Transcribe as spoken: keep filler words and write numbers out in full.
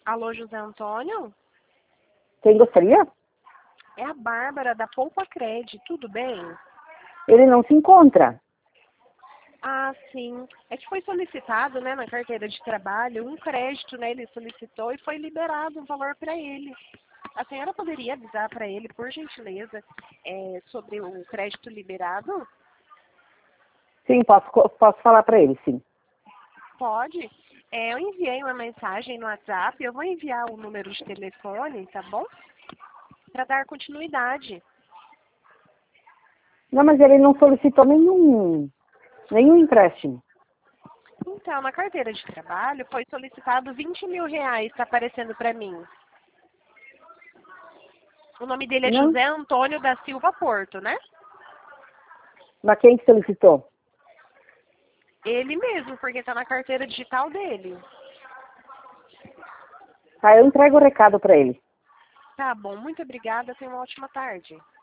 Alô, José Antônio? Quem gostaria? É a Bárbara da Poupa Cred, tudo bem? Ele não se encontra. Ah, sim. É que foi solicitado, né, na carteira de trabalho, um crédito, né? Ele solicitou e foi liberado um valor para ele. A senhora poderia avisar para ele, por gentileza, é, sobre o crédito liberado? Sim, posso, co- posso falar para ele, sim. Pode. É, eu enviei uma mensagem no WhatsApp, eu vou enviar o número de telefone, tá bom? Para dar continuidade. Não, mas ele não solicitou nenhum, nenhum empréstimo. Então, na carteira de trabalho foi solicitado vinte mil reais, está aparecendo para mim. O nome dele é Não? José Antônio da Silva Porto, né? Mas quem que solicitou? Ele mesmo, porque está na carteira digital dele. Tá, eu entrego o recado para ele. Tá bom, muito obrigada, tenha uma ótima tarde.